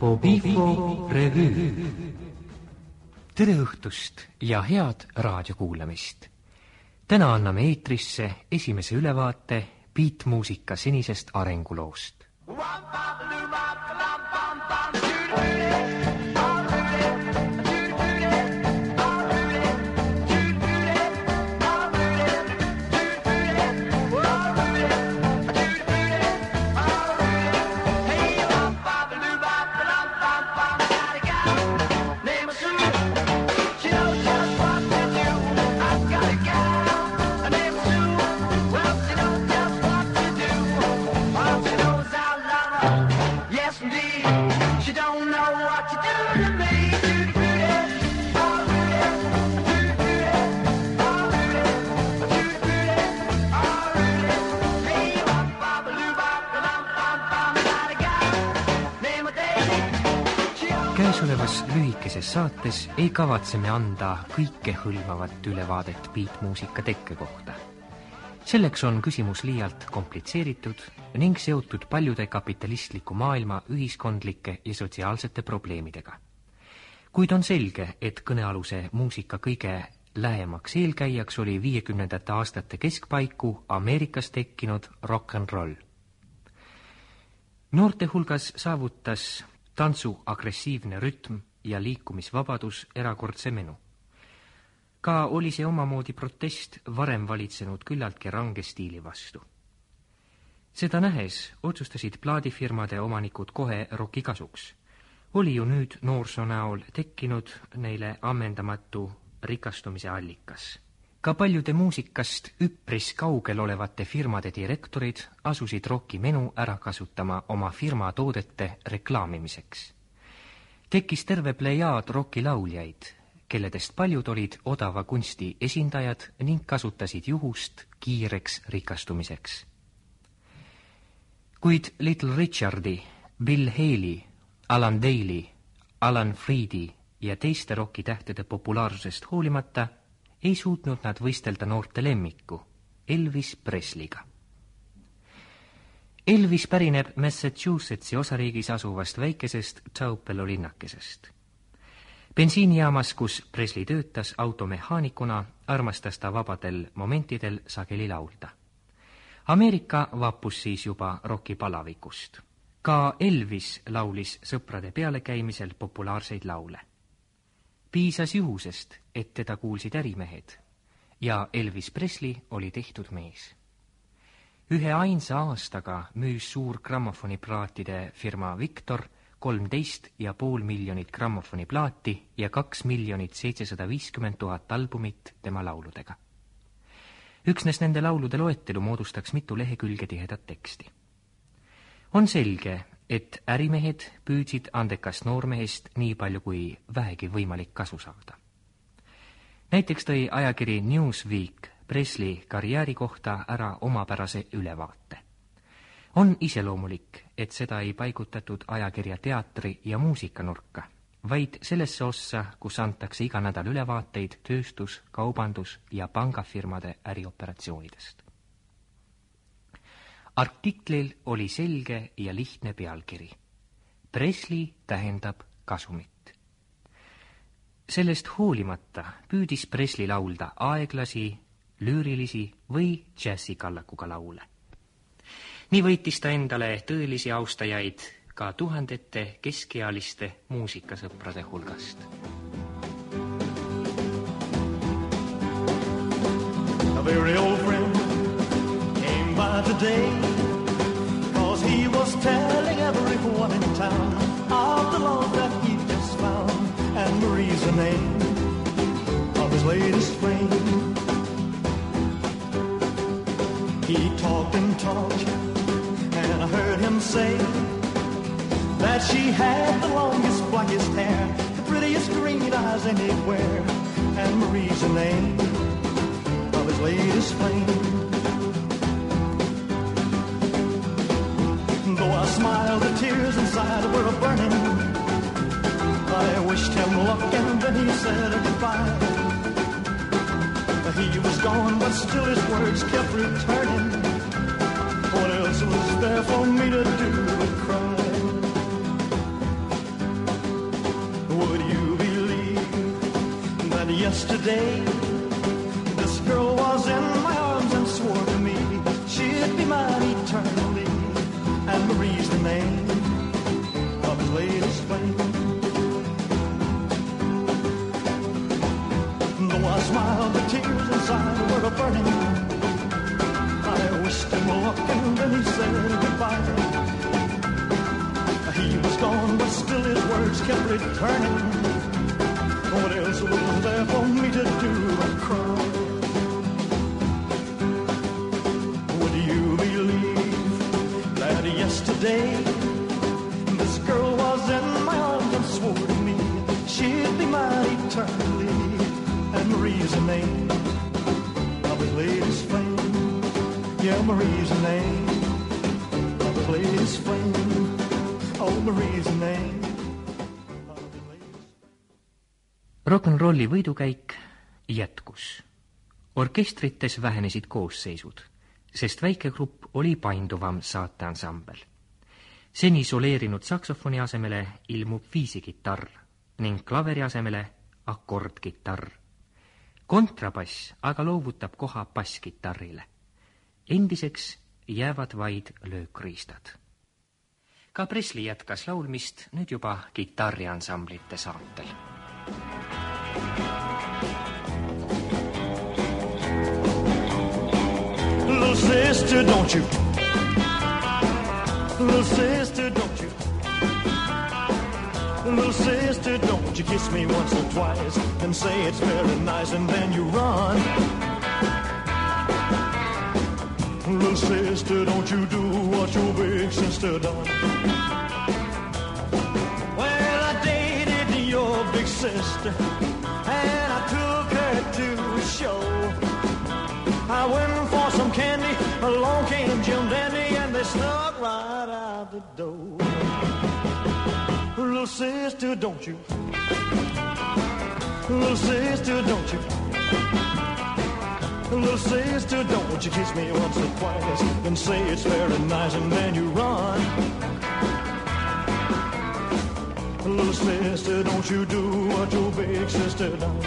Bofifo revüü. Tere õhtust ja head raadiokuulamist. Täna anname eetrisse esimese ülevaate beatmuusika senisest arenguloost. Käesolevas lühikeses saates ei kavatse me anda kõikehõlmavat ülevaadet beatmuusika tekke kohta. Selleks on küsimus liialt komplitseeritud ning seotud paljude kapitalistliku maailma ühiskondlike ja sotsiaalsete probleemidega. Kuid on selge, et kõnealuse muusika kõige lähemaks eelkäijaks oli 50. aastate keskpaiku Ameerikas tekkinud rock and roll. Noorte hulgas saavutas tantsu agressiivne rütm ja liikumisvabadus erakordse menu. Ka oli see omamoodi protest varem valitsenud küllaltki range stiili vastu. Seda nähes otsustasid plaadifirmade omanikud kohe rocki kasuks. Oli ju nüüd noorsoo näol tekkinud neile ammendamatu rikastumise allikas. Ka paljude muusikast üpris kaugel olevate firmade direktorid asusid rocki menu ära kasutama oma firma toodete reklaamimiseks. Tekkis terve plejaad rocki lauljaid, kelledest paljud olid odava kunsti esindajad ning kasutasid juhust kiireks rikastumiseks. Kuid Little Richardi, Bill Haley, Alan Daly, Alan Freedi ja teiste rocki tähtede populaarsusest hoolimata ei suutnud nad võistelda noorte lemmiku, Elvis Presley'ga. Elvis pärineb Massachusettsi osariigis asuvast väikesest Tupelo linnakesest. Bensiinijaamas, kus Presley töötas automehaanikuna, armastas ta vabadel momentidel sageli laulda. Ameerika vappus siis juba rocki palavikust. Ka Elvis laulis sõprade pealekäimisel populaarseid laule. Piisas juhusest, et teda kuulsid ärimehed ja Elvis Presley oli tehtud mees. Ühe ainsa aastaga müüs suur grammofoniplaatide firma Victor 13,5 miljonit grammofoniplaati ja 2 750 000 albumit tema lauludega. Üksnes nende laulude loetelu moodustaks mitu lehekülge tihedat teksti. On selge, et ärimehed püüdsid andekast noormehest nii palju kui vähegi võimalik kasu saada. Näiteks tõi ajakiri Newsweek Presley karjääri kohta ära omapärase ülevaate. On iseloomulik, et seda ei paigutatud ajakirja teatri- ja muusikanurka, vaid sellesse ossa, kus antakse iga nädal ülevaateid tööstus-, kaubandus- ja pangafirmade ärioperatsioonidest. Artiklil oli selge ja lihtne pealkiri. Presley tähendab kasumit. Sellest hoolimata püüdis Presley laulda aeglasi, lüürilisi või džässikallakuga laule. Nii võitis ta endale tõelisi austajaid ka tuhandete keskealiste muusikasõprade hulgast. A very old friend came by today, 'cause he was telling everyone in town of the love that he just found, and Marie's the name of his latest flame. He talked and talked, and I heard him say that she had the longest, blackest hair, the prettiest green eyes anywhere, and Marie's the name of his latest flame. Though I smiled, the tears inside were burning. I wished him luck and then he said goodbye. He was gone, but still his words kept returning. What else was there for me to do but cry? yesterday, this girl was in my arms and swore to me she'd be mine eternally. And Marie's the name of the latest flame. Though I smiled, the tears inside were burning. I wished him luck and then he said goodbye. He was gone, but still his words kept returning. What else was there for me to do but cry? Would you believe that yesterday this girl was in my arms and swore to me she'd be mine eternally? And Marie's the name of the latest flame. Yeah, Marie's the name of the latest flame. Oh, Marie's the name. Rock'n'rolli võidukäik jätkus. Orkestrites vähenesid koosseisud, sest väikegrupp oli painduvam saateansambel. Seni soleerinud saksofoni asemele ilmub viisikitarr ning klaveri asemele akordkitarr. Kontrabass aga loovutab koha basskitarrile. Endiseks jäävad vaid löökriistad. Ka Presley jätkas laulmist nüüd juba kitarriansamblite saatel. Little sister, don't you? Little sister, don't you? Little sister, don't you kiss me once or twice and say it's very nice and then you run. Little sister, don't you do what your big sister done. Well, I dated your big sister and I took her to a show. I went for some candy, along came Jim Dandy and they snuck right out the door. Little sister, don't you? Little sister, don't you? Little sister, don't you kiss me once or twice and say it's very nice and then you run. Little sister, don't you do what your big sister done.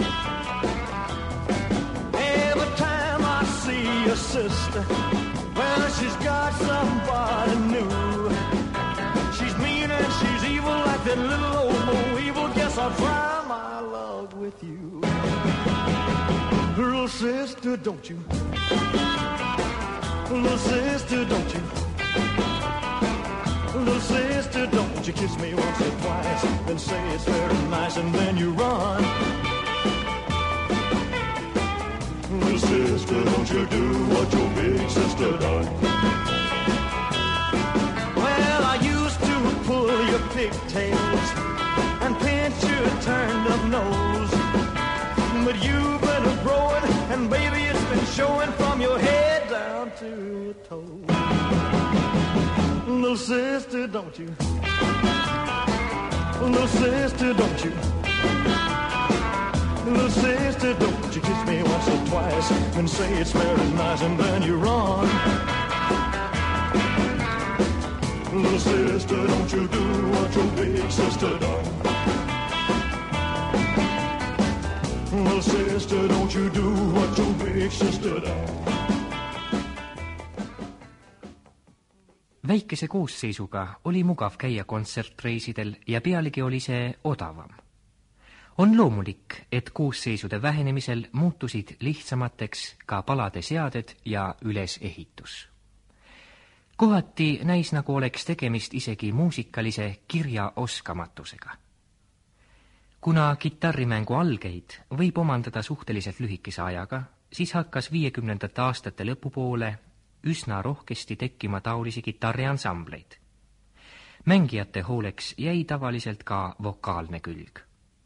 Every time I see your sister, well, she's got somebody new. She's mean and she's evil like that little old Mo Evil. Guess I'll try my luck with you. Little sister, don't you? Little sister, don't you? Little sister, don't you kiss me once or twice and say it's very nice and then you run. Little sister, don't you do what your big sister done. Well, I used to pull your pigtails and pinch your turned up nose, but you've been growing and baby it's been showing from your head down to your toes. Little sister, don't you? Little sister, don't you? Little sister, don't you kiss me once or twice and say it's very nice and then you run. Little sister, don't you do what your big sister done. Little sister, don't you do what your big sister done. Väikese koosseisuga oli mugav käia kontsertreisidel ja pealegi oli see odavam. On loomulik, et koosseisude vähenemisel muutusid lihtsamateks ka palade seaded ja ülesehitus. Kohati näis nagu oleks tegemist isegi muusikalise kirjaoskamatusega. Kuna kitarrimängu algeid võib omandada suhteliselt lühikese ajaga, siis hakkas 50. aastate lõpupoole üsna rohkesti tekkima taolisi kitarriansambleid. Mängijate hooleks jäi tavaliselt ka vokaalne külg.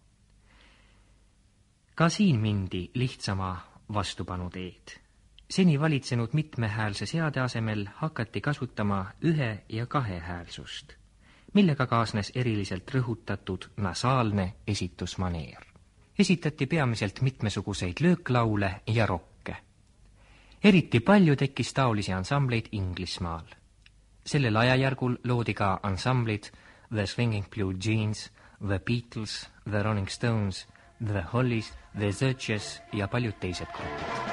Ka siin mindi lihtsama vastupanu teed. Seni valitsenud mitmehäälse seade asemel hakati kasutama 1- ja 2-häälsust, millega kaasnes eriliselt rõhutatud nasaalne esitusmaneer. Esitati peamiselt mitmesuguseid lööklaule ja rokke. Eriti palju tekkis taolisi ansambleid Inglismaal. Sellel ajajärgul loodi ka ansamblid The Swinging Blue Jeans, The Beatles, The Rolling Stones, The Hollies, The Searchers ja paljud teised grupid.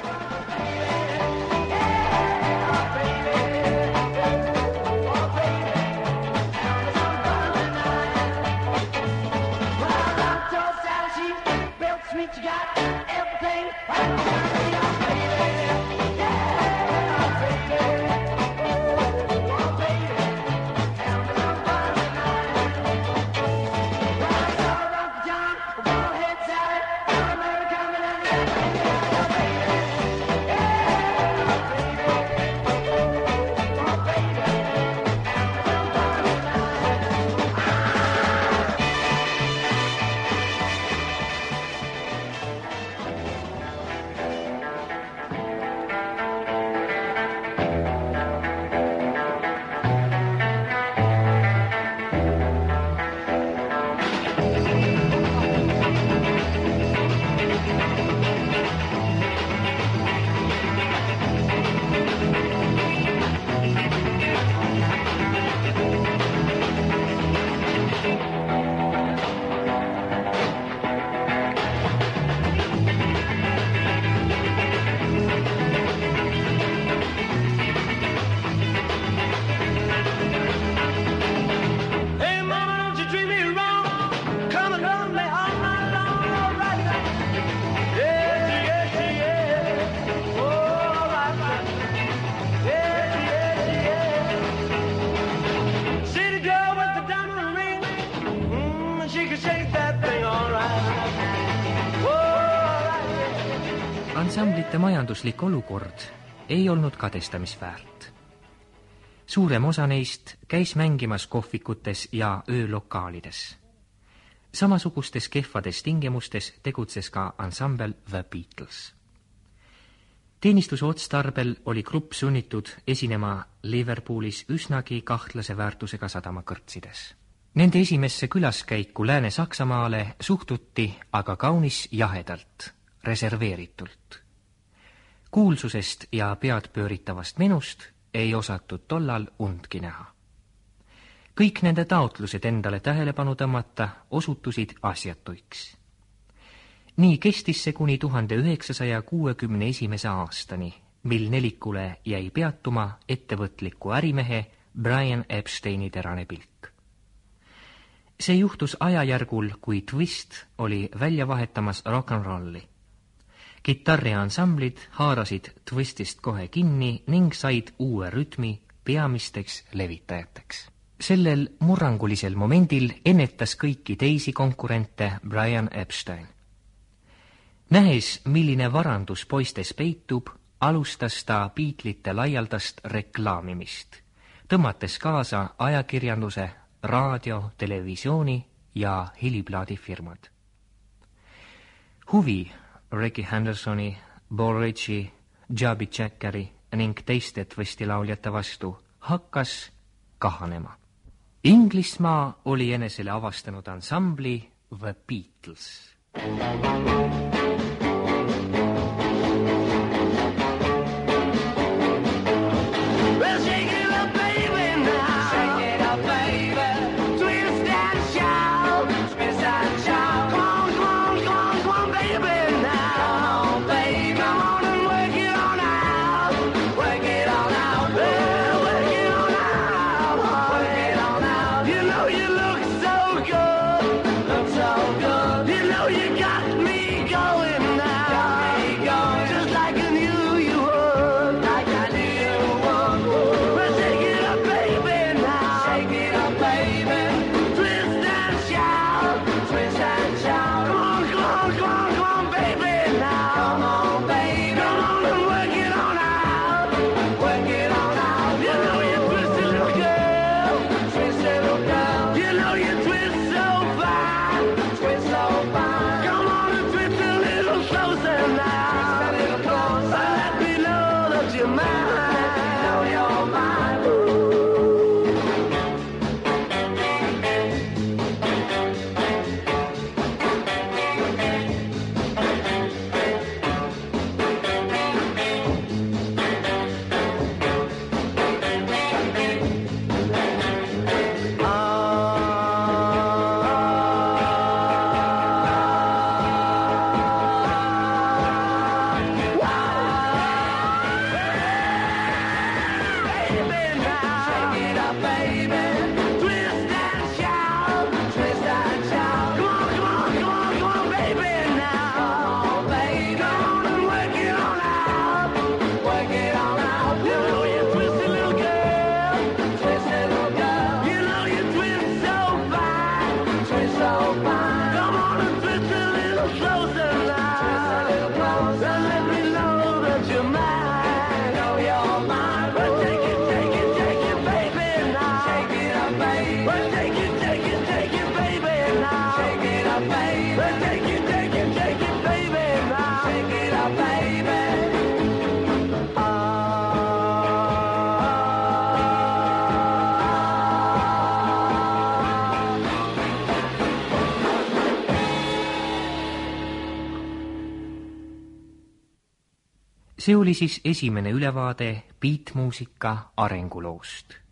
Ansamblite majanduslik olukord ei olnud kadestamisväärt. Suurem osa neist käis mängimas kohvikutes ja öölokaalides. Samasugustes kehvades tingimustes tegutses ka ansambel The Beatles. Teenistuse otstarbel oli grupp sunnitud esinema Liverpoolis üsnagi kahtlase väärtusega sadamakõrtsides. Nende esimesse külaskäiku Lääne-Saksamaale suhtuti aga kaunis jahedalt, reserveeritult. Kuulsusest ja pead pööritavast menust ei osatud tollal undki näha. Kõik nende taotlused endale tähelepanu tõmmata osutusid asjatuiks. Nii kestis see kuni 1961. aastani, mil nelikule jäi peatuma ettevõtliku ärimehe Brian Epsteini terane pilk. See juhtus ajajärgul, kui Twist oli välja vahetamas rock'n'rolli. Kitarriansamblid haarasid Twistist kohe kinni ning said uue rütmi peamisteks levitajateks. Sellel murrangulisel momendil ennetas kõiki teisi konkurente Brian Epstein. Nähes, milline varandus poistes peitub, alustas ta Beatlesite laialdast reklaamimist, tõmmates kaasa ajakirjanduse, raadio, televisiooni ja heliplaadifirmad. Huvi Ricky Hendersoni, Paul Ritchie, Jabi Jackeri ning teiste Twisti lauljate vastu hakkas kahanema. Inglismaa oli enesele avastanud ansambli The Beatles. You look so good, you know you got me going. See oli siis esimene ülevaade beatmuusika arenguloost.